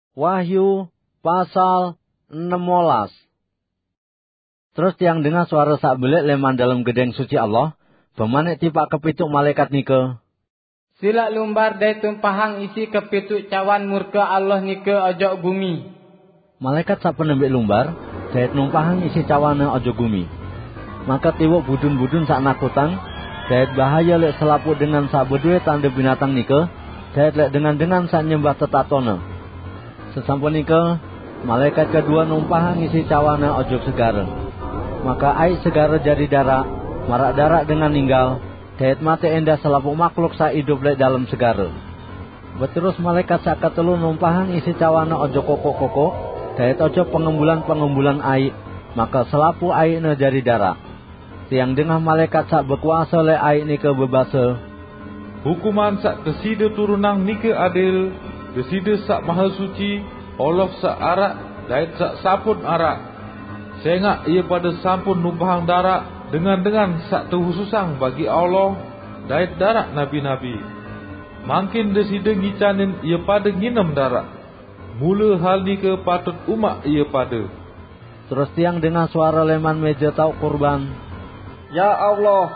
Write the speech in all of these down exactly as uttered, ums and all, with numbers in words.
Wahyu pasal enam belas. Terus tiang dengar suara sak belik leman dalam gedeng suci Allah, pemanik tipak kepituk malaikat nike. Silak lumbar dai tumpahang isi kepituk cawan murka Allah nike ojok bumi. Malaikat sak penembik lumbar, dai numpahang isi cawana ojok bumi. Maka tiwuk budun-budun sak nakutan, dai bahaya lek selaput dengan sak bedue tanda binatang nike, dai lek dengan-dengan sak nyembah tetatona. Sesampun nike, malaikat kedua numpahang isi cawana ojok segara. Maka air segara jadi darak, marak darak dengan ninggal, dait mati endah selapuk makhluk sak hidup lek dalam segara. Beterus malaikat sak ketelu numpahang isi cawana ojo koko-koko, dait ojo pengembulan-pengembulan air, maka selapuk airnya jadi darak. Tiang dengah malaikat sak berkuasa lek air nike bebasa, hukuman sak deside turunang nike adil, deside sak maha suci, olof sak arak, dait sak sapun arak. Sehingga ia pada sampun numpahang darak dengan-dengan sak terhususang bagi Allah dait darak nabi-nabi. Mangkin deside ngicanin ia pada nginem darak. Mula hal ni ke patut umak ia pada. Terus tiang dengar suara leman meja tauk kurban. Ya Allah,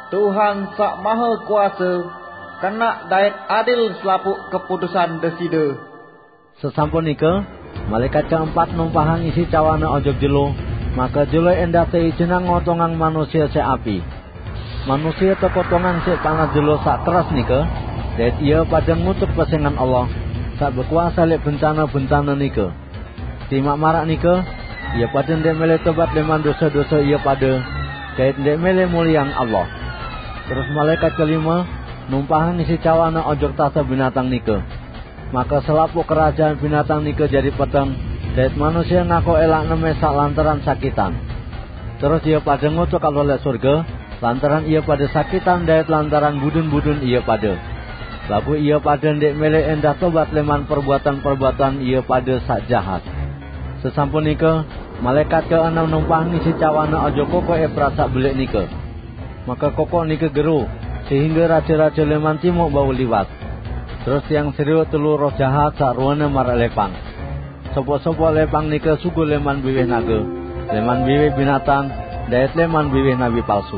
Tuhan sak maha kuasa, kena dait adil selapuk keputusan deside. Sesampun nike, malaikat keempat numpahang isi cawana ojok jelo, maka jelo endah tei jenang ngotongang manusia se api. Manusia tekotongan se panas jelo sak keras nike, dait ia pada ngutuk pesengan Allah, sak berkuasa lek bencana-bencana nike. Timak marak nike, ia pada ndek mele tobat leman dosa-dosa ia pada, dait ndek mele muliang Allah. Terus malaikat kelima numpahang isi cawana ojok tasa binatang nike. Maka selapuk kerajaan binatang nike jadi peteng, dait manusia ngaku elak nemesak lantaran sakitan. Terus ia pada ngutuk kalau lek surga, lantaran ia pada sakitan dait lantaran budun-budun ia pada. Lalu ia pada ndek mele endah tobat leman perbuatan-perbuatan ia pada sak jahat. Sesampun nike, malaikat keenam numpahang isi cawana ojo koko Efrat sak belik nike. Maka koko nike geru, sehingga raja-raja leman timuk bau liwat. Terus tiang serius telur roh jahat sak ruana marak lepang. Sopo-sopo lepang nike suku leman biwih naga, leman biwih binatang, dait leman biwih nabi palsu.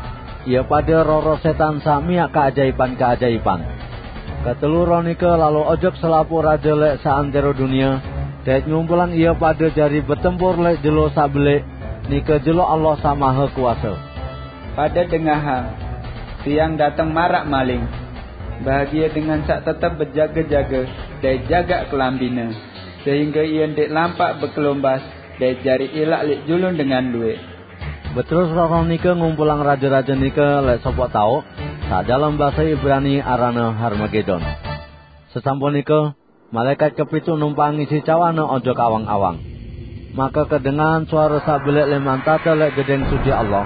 Ia pada roh-roh setan sak miak keajaiban-keajaiban. Ketelur roh nike lalu ojok selapu raja lek saantero dunia, dait ngumpulan ia pada jari bertempur lek jelo sak belik, nike jelo Allah sak maha kuasa. Pada dengahan, tiang datang marak maling. Bahagia dengan sak tetap berjaga-jaga dan jaga kelambina, sehingga ia ndek lampak berkelombas dan jari ilak lek julun dengan duit. Beterus roh nike ngumpulang raja-raja nike lek sopo tau, sak dalam bahasa Ibrani arana Harmagedon. Sesampun nike, malaikat kepitu numpang isi cawana ojo awang-awang. Maka kedengaran suara sak belik leman tata lek gedeng suci Allah,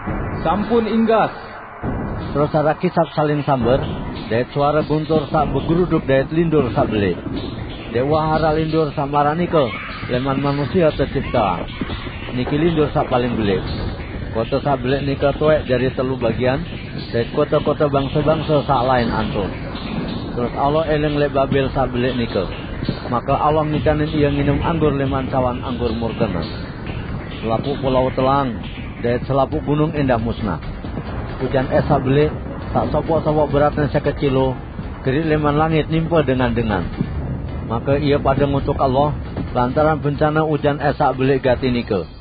sampun inggas. Terus ada kisap saling samber, dait suara guntur sak begeruduk dait lindur sak belik. Dewa hara lindur sak maranike, leman manusia tercipta. Niki lindur sak paling belik. Kota sak belik nike tuek dari telu bagian, dait kota-kota bangsa-bangsa sak lain antun. Terus Allah eleng lek Babel sak belik nike. Maka Allah ngikanin ia nginum anggur leman cawan anggur murkena. Selapuk pulau telang, dait selapuk gunung endah musnah. Hujan es sak belik, tak sopo-sopo beratnya sekecilo, gerik leman langit nimpa dengan-dengan. Maka ia pada ngutuk Allah, lantaran bencana hujan es sak belik gati nike.